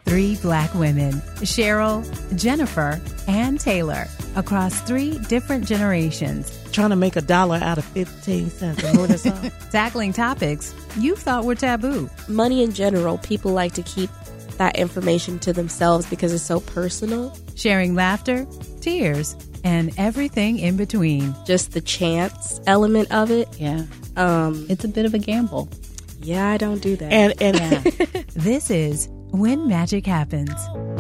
Three Black women, Cheryl, Jennifer, and Taylor, across three different generations. Trying to make $1 out of 15 cents. You know what that's Tackling topics you thought were taboo. Money in general, people like to keep that information to themselves because it's so personal. Sharing laughter, tears, and everything in between. Just the chance element of it. Yeah. It's a bit of a gamble. Yeah, I don't do that. And Yeah. This is When Magic Happens.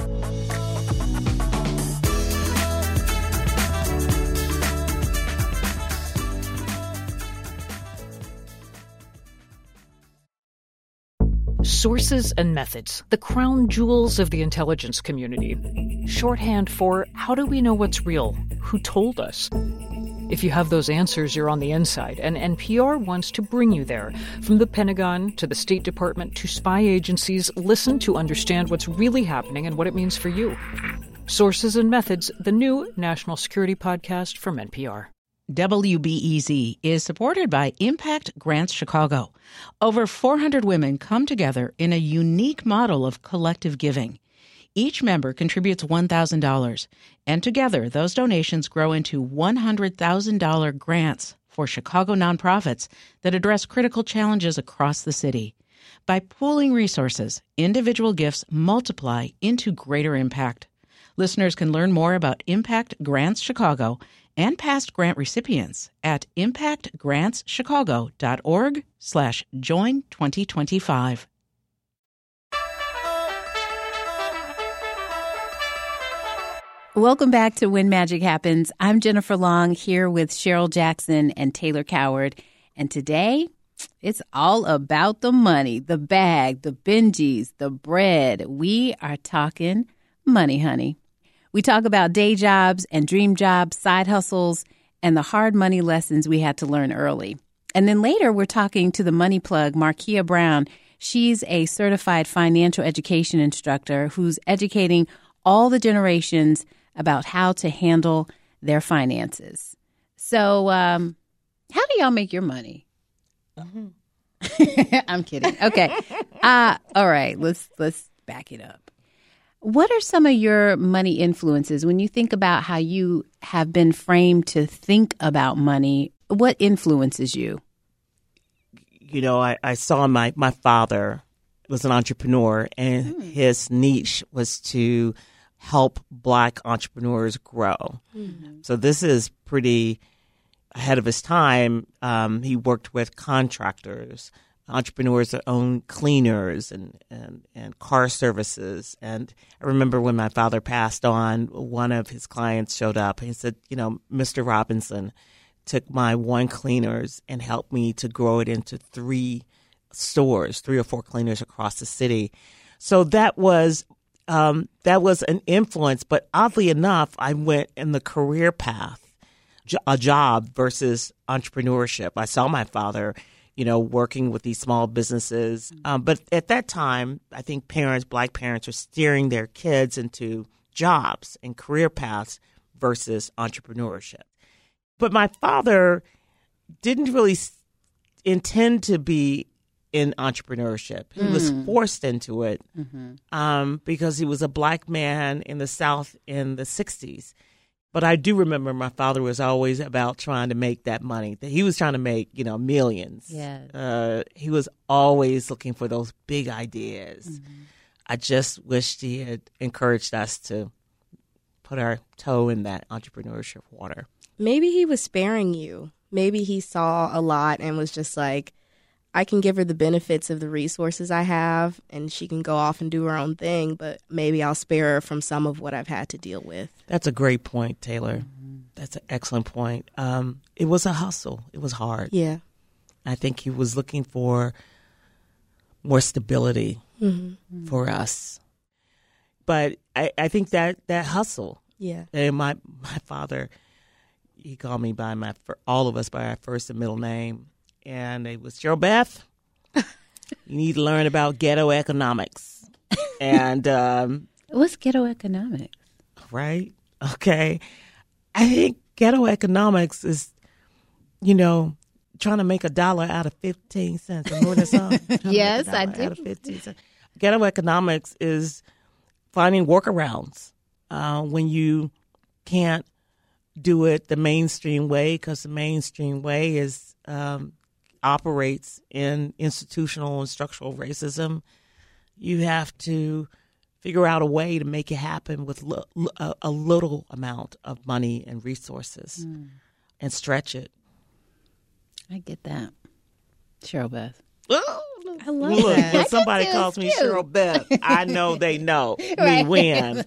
Sources and methods, the crown jewels of the intelligence community. Shorthand for how do we know what's real? Who told us? If you have those answers, you're on the inside, and NPR wants to bring you there. From the Pentagon to the State Department to spy agencies, listen to understand what's really happening and what it means for you. Sources and Methods, the new national security podcast from NPR. WBEZ is supported by Impact Grants Chicago. Over 400 women come together in a unique model of collective giving. Each member contributes $1,000, and together those donations grow into $100,000 grants for Chicago nonprofits that address critical challenges across the city. By pooling resources, individual gifts multiply into greater impact. Listeners can learn more about Impact Grants Chicago and past grant recipients at impactgrantschicago.org/join2025. Welcome back to When Magic Happens. I'm Jennifer Long here with Cheryl Jackson and Taylor Coward. And today, it's all about the money, the bag, the Benjis, the bread. We are talking money, honey. We talk about day jobs and dream jobs, side hustles, and the hard money lessons we had to learn early. And then later, we're talking to the money plug, Markia Brown. She's a certified financial education instructor who's educating all the generations about how to handle their finances. So, how do y'all make your money? I'm kidding. Okay. All right. Let's back it up. What are some of your money influences when you think about how you have been framed to think about money? What influences you? You know, I saw my father was an entrepreneur, and his niche was to help Black entrepreneurs grow. Mm-hmm. So this is pretty ahead of his time. He worked with contractors, entrepreneurs that own cleaners and car services. And I remember when my father passed on, one of his clients showed up. He said, you know, Mr. Robinson took my one cleaners and helped me to grow it into 3 stores, 3 or 4 cleaners across the city. So that was an influence. But oddly enough, I went in the career path, a job versus entrepreneurship. I saw my father, you know, working with these small businesses. But at that time, I think Black parents are steering their kids into jobs and career paths versus entrepreneurship. But my father didn't really intend to be in entrepreneurship. He was forced into it because he was a Black man in the South in the 60s. But I do remember my father was always about trying to make that money. He was trying to make, you know, millions. Yeah. He was always looking for those big ideas. Mm-hmm. I just wished he had encouraged us to put our toe in that entrepreneurship water. Maybe he was sparing you. Maybe he saw a lot and was just like, I can give her the benefits of the resources I have, and she can go off and do her own thing, but maybe I'll spare her from some of what I've had to deal with. That's a great point, Taylor. That's an excellent point. It was a hustle. It was hard. Yeah. I think he was looking for more stability for us. But I think that hustle. Yeah. And my father, he called me by all of us by our first and middle name. And it was, Cheryl Beth, you need to learn about ghetto economics. And what's ghetto economics? Right? Okay. I think ghetto economics is, you know, trying to make $1 out of 15 cents. You know what that song? Yes, I do. Out of 15 cents. Ghetto economics is finding workarounds when you can't do it the mainstream way, because the mainstream way is operates in institutional and structural racism. You have to figure out a way to make it happen with a little amount of money and resources and stretch it. I get that. Cheryl Beth. I love Look, that. when somebody calls me Cheryl Beth, I know they know me when.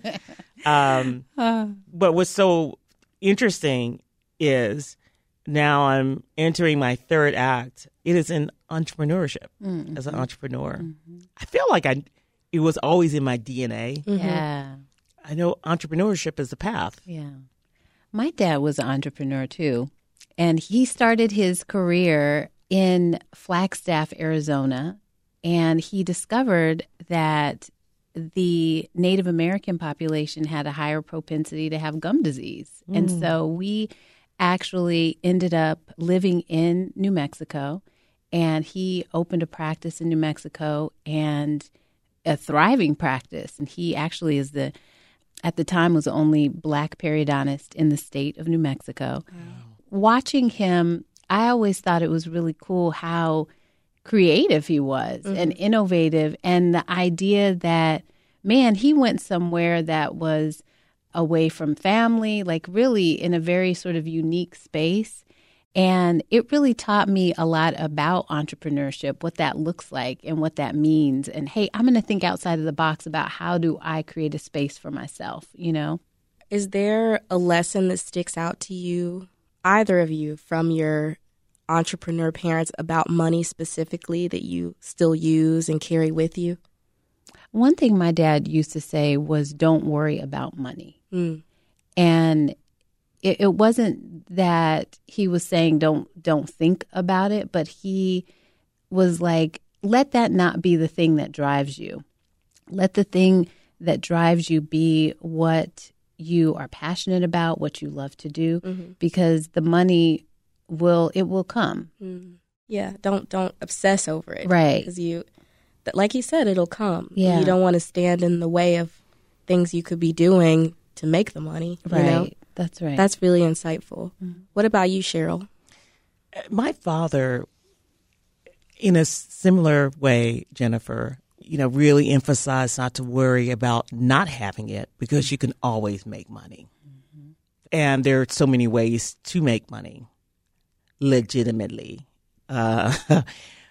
But what's so interesting is now I'm entering my third act. It is in entrepreneurship as an entrepreneur. Mm-hmm. I feel like it was always in my DNA. Mm-hmm. Yeah. I know entrepreneurship is the path. Yeah. My dad was an entrepreneur too. And he started his career in Flagstaff, Arizona. And he discovered that the Native American population had a higher propensity to have gum disease. And so we actually ended up living in New Mexico. And he opened a practice in New Mexico and a thriving practice. And he actually is at the time was the only Black periodontist in the state of New Mexico. Wow. Watching him, I always thought it was really cool how creative he was and innovative, and the idea that, man, he went somewhere that was away from family, like really in a very sort of unique space. And it really taught me a lot about entrepreneurship, what that looks like and what that means. And, hey, I'm going to think outside of the box about how do I create a space for myself, you know? Is there a lesson that sticks out to you, either of you, from your entrepreneur parents about money specifically that you still use and carry with you? One thing my dad used to say was, don't worry about money. And it wasn't that he was saying don't think about it, but he was like, let that not be the thing that drives you. Let the thing that drives you be what you are passionate about, what you love to do, because the money will come. Yeah, don't obsess over it. Right. Because like you said, it'll come. Yeah. You don't want to stand in the way of things you could be doing to make the money. Right. You know? That's right. That's really insightful. What about you, Cheryl? My father, in a similar way, Jennifer, really emphasized not to worry about not having it, because you can always make money. And there are so many ways to make money legitimately. There's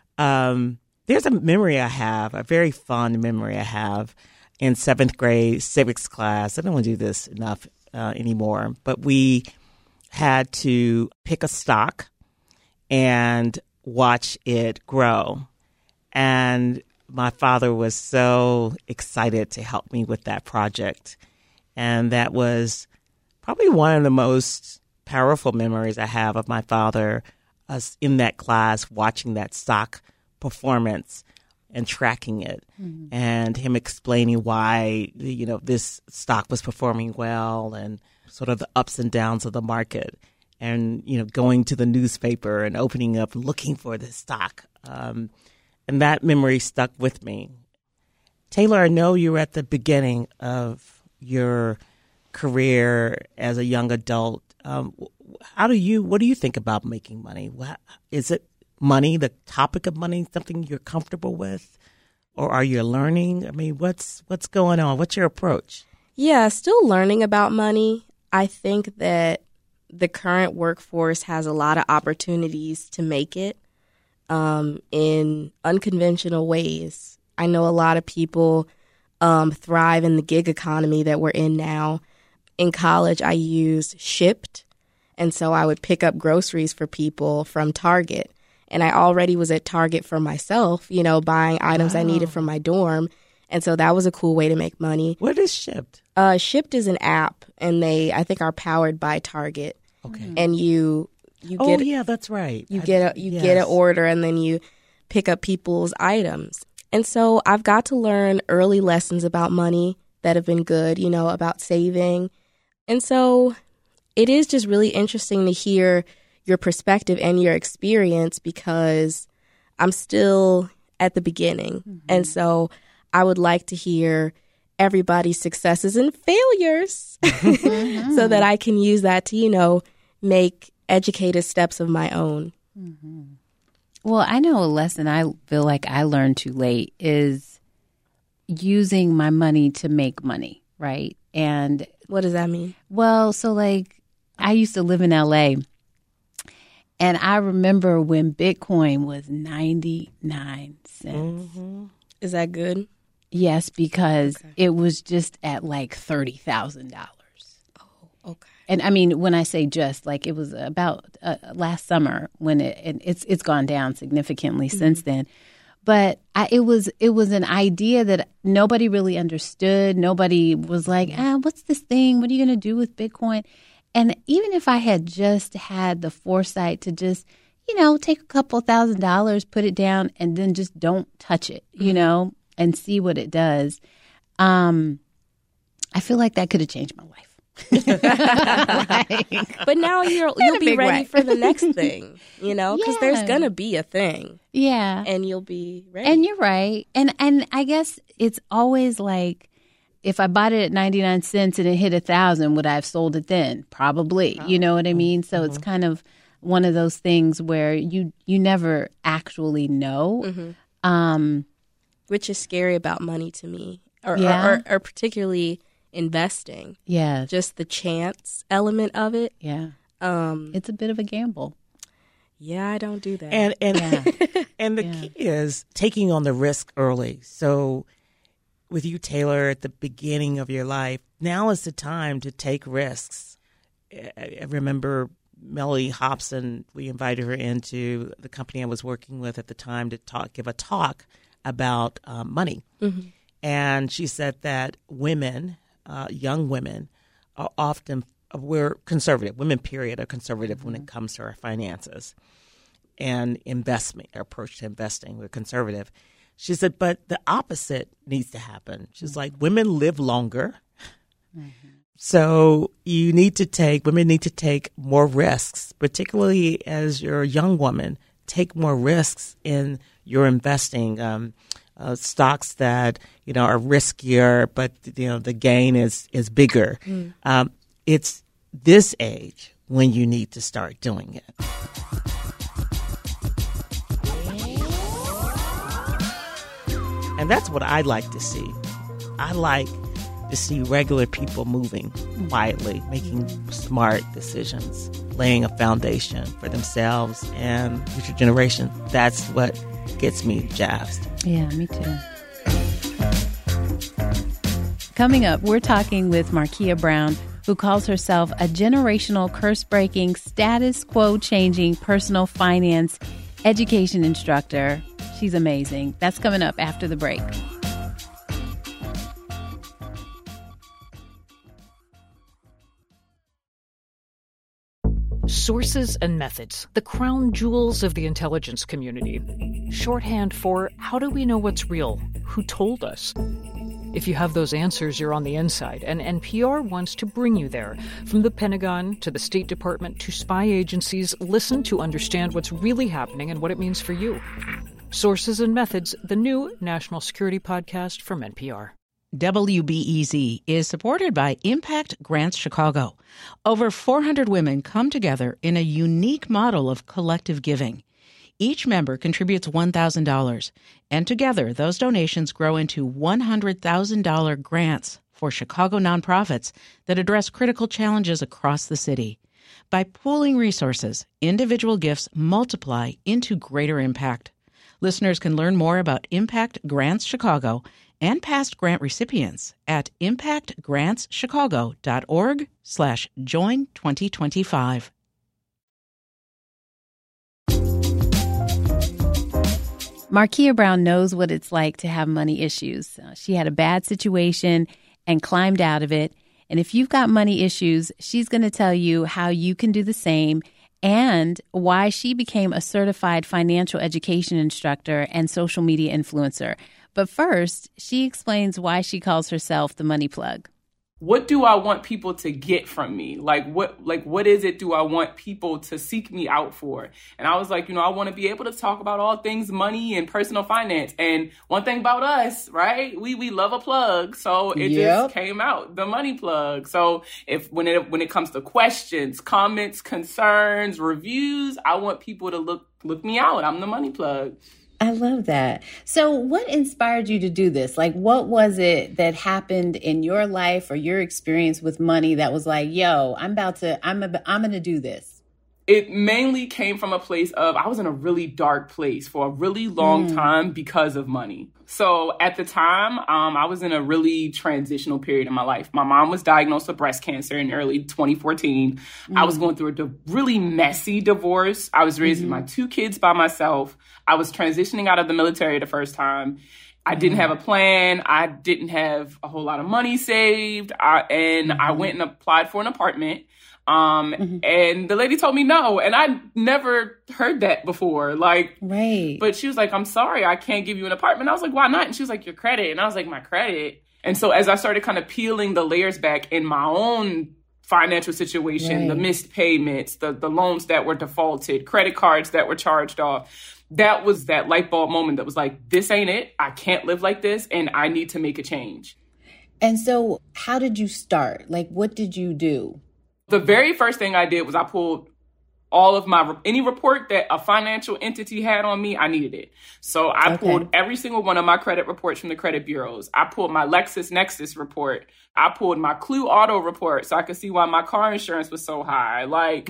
a memory I have, a very fond memory I have in 7th grade civics class. I don't want to do this enough anymore, but we had to pick a stock and watch it grow. And my father was so excited to help me with that project. And that was probably one of the most powerful memories I have of my father, us in that class watching that stock performance and tracking it, and him explaining why, this stock was performing well and sort of the ups and downs of the market, and, going to the newspaper and opening up, looking for the stock. And that memory stuck with me. Taylor, I know you were at the beginning of your career as a young adult. What do you think about making money? Is it money, the topic of money, something you're comfortable with, or are you learning? I mean, what's going on? What's your approach? Yeah, still learning about money. I think that the current workforce has a lot of opportunities to make it in unconventional ways. I know a lot of people thrive in the gig economy that we're in now. In college, I used Shipt, and so I would pick up groceries for people from Target. And I already was at Target for myself, buying items I needed from my dorm. And so that was a cool way to make money. What is Shipt? Shipt is an app, and they, I think, are powered by Target. Okay. And you get, yeah, that's right. You get an order, and then you pick up people's items. And so I've got to learn early lessons about money that have been good, about saving. And so it is just really interesting to hear your perspective and your experience, because I'm still at the beginning. And so I would like to hear everybody's successes and failures so that I can use that to, make educated steps of my own. Mm-hmm. Well, I know a lesson I feel like I learned too late is using my money to make money, right? And what does that mean? Well, so like I used to live in LA, and I remember when Bitcoin was 99 cents. Mm-hmm. Is that good? Yes, because it was just at like $30,000. Oh, okay. And I mean, when I say just, like it was about last summer when it's gone down significantly since then. But it was an idea that nobody really understood. Nobody was like, what's this thing? What are you going to do with Bitcoin? And even if I had just had the foresight to just, take a couple $1,000s, put it down, and then just don't touch it, and see what it does, I feel like that could have changed my life. But now you'll be ready for the next thing, because there's going to be a thing. Yeah. And you'll be ready. And you're right. And I guess it's always like, if I bought it at 99 cents and it hit 1,000, would I have sold it then? Probably. You know what I mean? So it's kind of one of those things where you never actually know. Which is scary about money to me, or particularly investing. Yeah. Just the chance element of it. Yeah. It's a bit of a gamble. Yeah, I don't do that. And the key is taking on the risk early. So with you, Taylor, at the beginning of your life, now is the time to take risks. I remember Melody Hobson, we invited her into the company I was working with at the time to give a talk about money. And she said that women, young women, are often, we're conservative. Women, period, are conservative when it comes to our finances and investment, our approach to investing. We're conservative. She said, but the opposite needs to happen. She's like, women live longer. So women need to take more risks, particularly as you're a young woman. Take more risks in your investing. Stocks that are riskier, but the gain is bigger. It's this age when you need to start doing it. And that's what I'd like to see. I like to see regular people moving quietly, making smart decisions, laying a foundation for themselves and future generations. That's what gets me jazzed. Yeah, me too. Coming up, we're talking with Markia Brown, who calls herself a generational curse-breaking, status quo-changing personal finance education instructor. She's amazing. That's coming up after the break. Sources and methods, the crown jewels of the intelligence community. Shorthand for how do we know what's real? Who told us? If you have those answers, you're on the inside, and NPR wants to bring you there. From the Pentagon to the State Department to spy agencies, listen to understand what's really happening and what it means for you. Sources and Methods, the new national security podcast from NPR. WBEZ is supported by Impact Grants Chicago. Over 400 women come together in a unique model of collective giving. Each member contributes $1,000, and together those donations grow into $100,000 grants for Chicago nonprofits that address critical challenges across the city. By pooling resources, individual gifts multiply into greater impact. Listeners can learn more about Impact Grants Chicago and past grant recipients at impactgrantschicago.org/join2025. Markia Brown knows what it's like to have money issues. She had a bad situation and climbed out of it. And if you've got money issues, she's going to tell you how you can do the same and why she became a certified financial education instructor and social media influencer. But first, she explains why she calls herself the money plug. what do I want people to get from me? What is it do I want people to seek me out for? And I was like, I want to be able to talk about all things money and personal finance. And one thing about us, right? We love a plug. So it just came out, the money plug. So when it comes to questions, comments, concerns, reviews, I want people to look me out. I'm the money plug. I love that. So what inspired you to do this? Like, what was it that happened in your life or your experience with money that was like, yo, I'm going to do this? It mainly came from a place of, I was in a really dark place for a really long time because of money. So at the time, I was in a really transitional period in my life. My mom was diagnosed with breast cancer in early 2014. I was going through a really messy divorce. I was raising my 2 kids by myself. I was transitioning out of the military the first time. I didn't have a plan. I didn't have a whole lot of money saved. I went and applied for an apartment. And the lady told me no. And I never heard that before. But she was like, I'm sorry, I can't give you an apartment. I was like, why not? And she was like, your credit. And I was like, my credit. And so as I started kind of peeling the layers back in my own financial situation, the missed payments, the loans that were defaulted, credit cards that were charged off, that was that light bulb moment that was like, this ain't it. I can't live like this. And I need to make a change. And so how did you start? Like, what did you do? The very first thing I did was I pulled all of any report that a financial entity had on me, I needed it. So I pulled every single one of my credit reports from the credit bureaus. I pulled my LexisNexis report. I pulled my Clue Auto report so I could see why my car insurance was so high.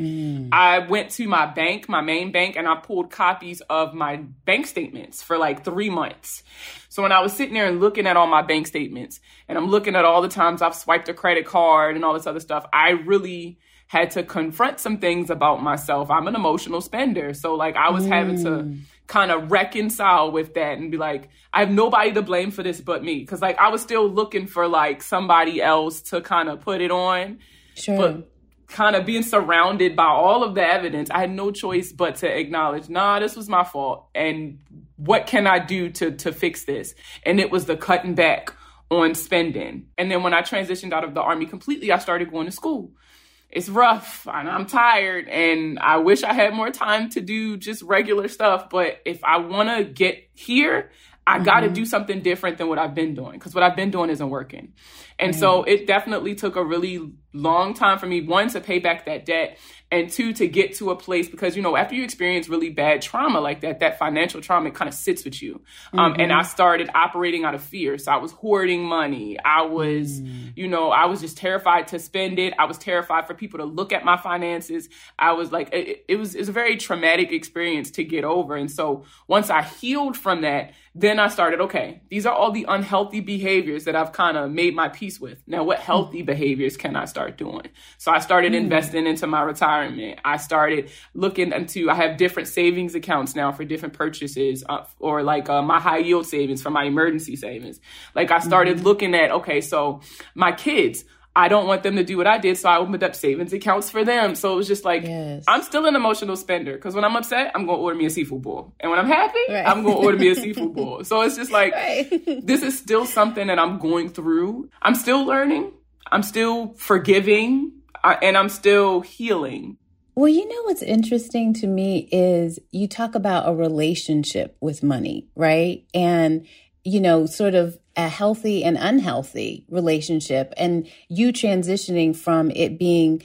I went to my bank, my main bank, and I pulled copies of my bank statements for 3 months. So when I was sitting there and looking at all my bank statements, and I'm looking at all the times I've swiped a credit card and all this other stuff, I really had to confront some things about myself. I'm an emotional spender. So I was having to kind of reconcile with that and be like, I have nobody to blame for this but me. Cause I was still looking for somebody else to kind of put it on. Sure. But kind of being surrounded by all of the evidence, I had no choice but to acknowledge, this was my fault. And what can I do to fix this? And it was the cutting back on spending. And then when I transitioned out of the Army completely, I started going to school. It's rough and I'm tired and I wish I had more time to do just regular stuff. But if I want to get here, I got to do something different than what I've been doing because what I've been doing isn't working. And so it definitely took a really long time for me, 1, to pay back that debt, and 2, to get to a place because, after you experience really bad trauma like that financial trauma, it kind of sits with you. And I started operating out of fear. So I was hoarding money. I was, I was just terrified to spend it. I was terrified for people to look at my finances. I was like, it was a very traumatic experience to get over. And so once I healed from that, then I started, okay, these are all the unhealthy behaviors that I've kind of made my peace with. Now, what healthy behaviors can I start doing? So I started investing into my retirement. I started looking I have different savings accounts now for different purchases, or my high yield savings for my emergency savings. I started looking at, okay, so my kids, I don't want them to do what I did, so I opened up savings accounts for them. So it was just I'm still an emotional spender because when I'm upset, I'm going to order me a seafood bowl. And when I'm happy, I'm going to order me a seafood bowl. So it's just this is still something that I'm going through. I'm still learning. I'm still forgiving, and I'm still healing. Well, what's interesting to me is you talk about a relationship with money, right? And sort of a healthy and unhealthy relationship, and you transitioning from it being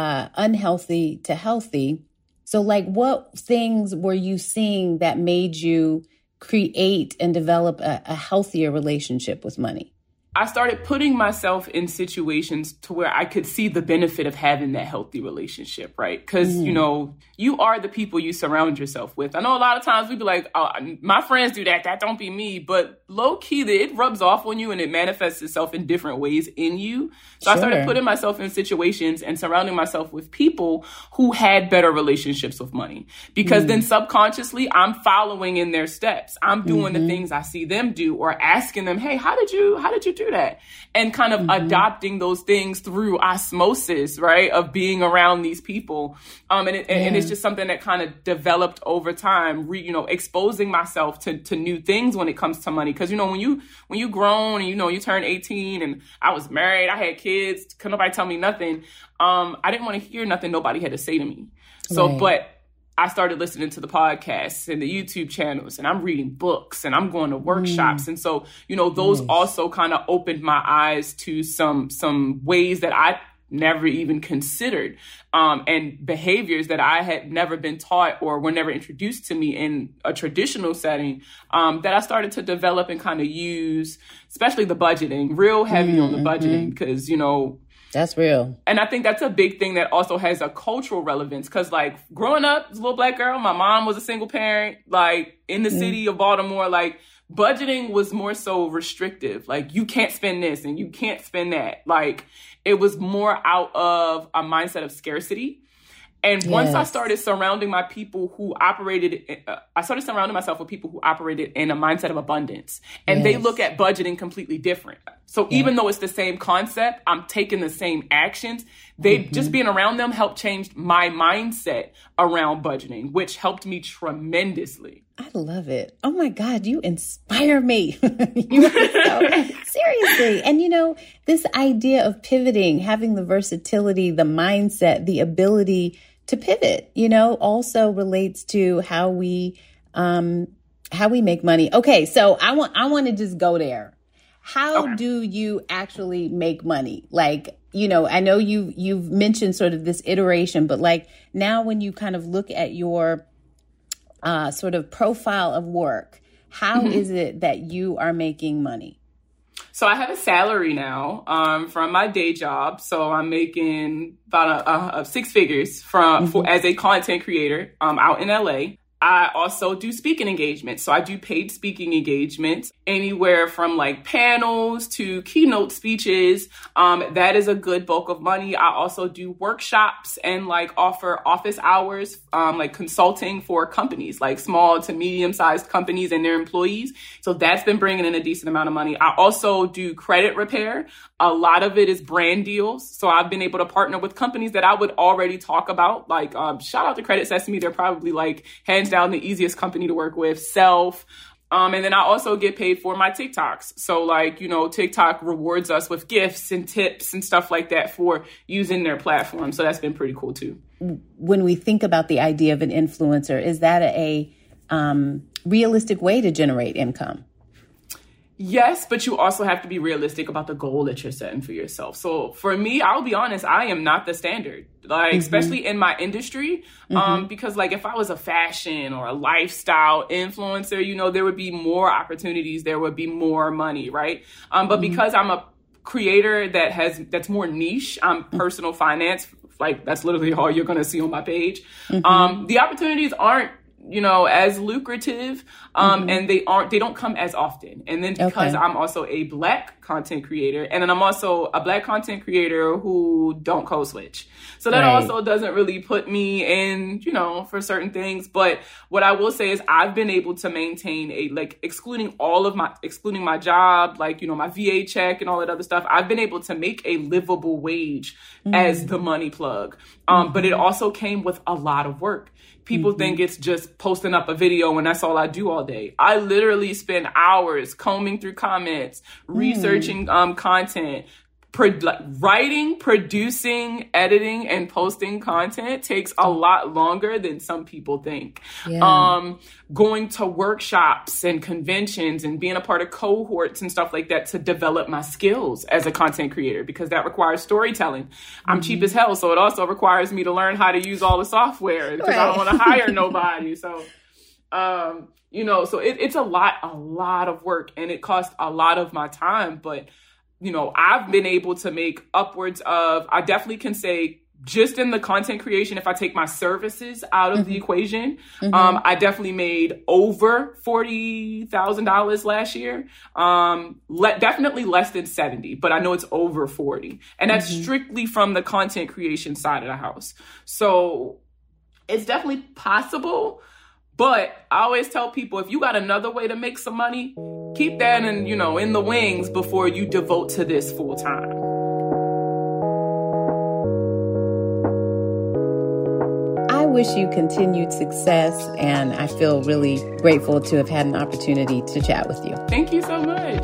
unhealthy to healthy. So what things were you seeing that made you create and develop a healthier relationship with money? I started putting myself in situations to where I could see the benefit of having that healthy relationship, right? Because, you are the people you surround yourself with. I know a lot of times we'd be like, oh, my friends do that. That don't be me. But low key, it rubs off on you and it manifests itself in different ways in you. So I started putting myself in situations and surrounding myself with people who had better relationships with money. Because then subconsciously, I'm following in their steps. I'm doing the things I see them do or asking them, hey, how did you do do that. And kind of adopting those things through osmosis, right, of being around these people. And it's just something that kind of developed over time, exposing myself to new things when it comes to money. Because, when you grown and, you turn 18 and I was married, I had kids, couldn't nobody tell me nothing. I didn't want to hear nothing nobody had to say to me. So, but I started listening to the podcasts and the YouTube channels, and I'm reading books and I'm going to workshops. And so, those also kind of opened my eyes to some ways that I never even considered, and behaviors that I had never been taught or were never introduced to me in a traditional setting, that I started to develop and kind of use, especially the budgeting, real heavy on the budgeting, because, that's real. And I think that's a big thing that also has a cultural relevance, because like growing up as a little Black girl, my mom was a single parent, like in the city of Baltimore, like budgeting was more so restrictive. Like you can't spend this and you can't spend that. Like it was more out of a mindset of scarcity. And once I started surrounding myself with people who operated in a mindset of abundance, and they look at budgeting completely different. So even though it's the same concept, I'm taking the same actions. Just being around them helped change my mindset around budgeting, which helped me tremendously. I love it. Oh my God, you inspire me. Seriously. And this idea of pivoting, having the versatility, the mindset, the ability to pivot, also relates to how we make money. Okay, so I want to just go there. How do you actually make money? Like, I know you've mentioned sort of this iteration, but like now when you kind of look at your sort of profile of work, how is it that you are making money? So I have a salary now from my day job. So I'm making about six figures as a content creator out in LA. I also do speaking engagements. So I do paid speaking engagements, anywhere from like panels to keynote speeches. That is a good bulk of money. I also do workshops and like offer office hours, like consulting for companies, like small to medium sized companies and their employees. So that's been bringing in a decent amount of money. I also do credit repair. A lot of it is brand deals. So I've been able to partner with companies that I would already talk about. Like, shout out to Credit Sesame. They're probably like hands down the easiest company to work with. Self. And then I also get paid for my TikToks. So like, TikTok rewards us with gifts and tips and stuff like that for using their platform. So that's been pretty cool too. When we think about the idea of an influencer, is that a realistic way to generate income? Yes, but you also have to be realistic about the goal that you're setting for yourself. So for me, I'll be honest, I am not the standard, like, especially in my industry, because like if I was a fashion or a lifestyle influencer, there would be more opportunities, there would be more money, right? But because I'm a creator that's more niche, I'm personal finance, like that's literally all you're going to see on my page. The opportunities aren't, as lucrative, and they don't come as often. And then because I'm also a Black content creator, and then I'm also a Black content creator who don't code switch. So that also doesn't really put me in, for certain things. But what I will say is I've been able to maintain excluding my job, like, my VA check and all that other stuff. I've been able to make a livable wage as the money plug. But it also came with a lot of work. People think it's just posting up a video and that's all I do all day. I literally spend hours combing through comments, researching content. Writing, producing, editing, and posting content takes a lot longer than some people think. Going to workshops and conventions and being a part of cohorts and stuff like that to develop my skills as a content creator, because that requires storytelling. I'm cheap as hell, so it also requires me to learn how to use all the software because I don't want to hire nobody. So, so it's a lot of work, and it costs a lot of my time, but I've been able to make upwards of, I definitely can say, just in the content creation, if I take my services out of the equation, I definitely made over $40,000 last year. Definitely less than 70, but I know it's over 40. And that's strictly from the content creation side of the house. So it's definitely possible. But I always tell people, if you got another way to make some money, keep that in the wings before you devote to this full time. I wish you continued success, and I feel really grateful to have had an opportunity to chat with you. Thank you so much.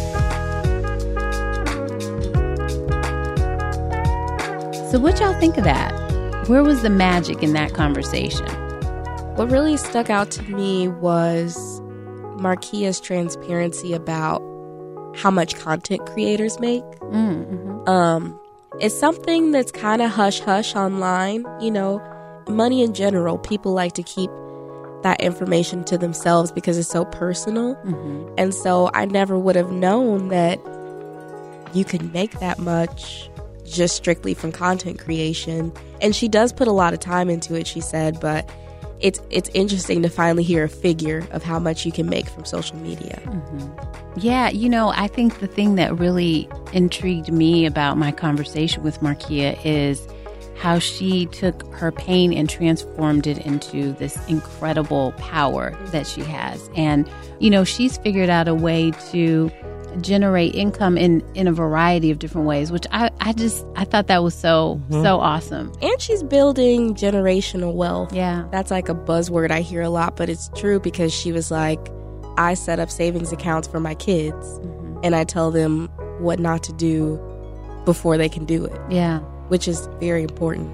So what y'all think of that? Where was the magic in that conversation? What really stuck out to me was Markia's transparency about how much content creators make. Mm-hmm. It's something that's kind of hush-hush online, money in general. People like to keep that information to themselves because it's so personal. Mm-hmm. And so I never would have known that you could make that much just strictly from content creation. And she does put a lot of time into it, she said, but it's interesting to finally hear a figure of how much you can make from social media. Mm-hmm. Yeah, I think the thing that really intrigued me about my conversation with Markia is how she took her pain and transformed it into this incredible power that she has. And, she's figured out a way to generate income in a variety of different ways, which I thought that was so awesome. And she's building generational wealth. Yeah. That's like a buzzword I hear a lot, but it's true because she was like, I set up savings accounts for my kids and I tell them what not to do before they can do it. Yeah. Which is very important.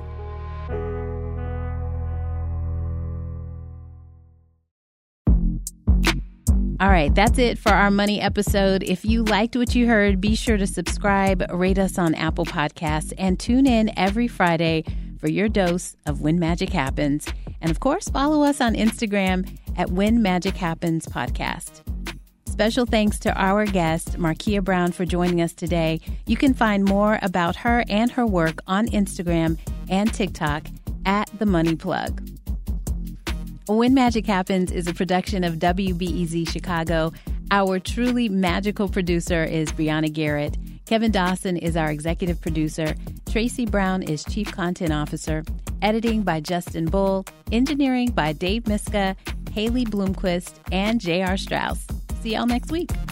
All right, that's it for our money episode. If you liked what you heard, be sure to subscribe, rate us on Apple Podcasts, and tune in every Friday for your dose of When Magic Happens. And of course, follow us on Instagram at When Magic Happens Podcast. Special thanks to our guest, Markia Brown, for joining us today. You can find more about her and her work on Instagram and TikTok at The Money Plug. When Magic Happens is a production of WBEZ Chicago. Our truly magical producer is Brianna Garrett. Kevin Dawson is our executive producer. Tracy Brown is chief content officer. Editing by Justin Bull. Engineering by Dave Miska, Haley Bloomquist, and J.R. Strauss. See y'all next week.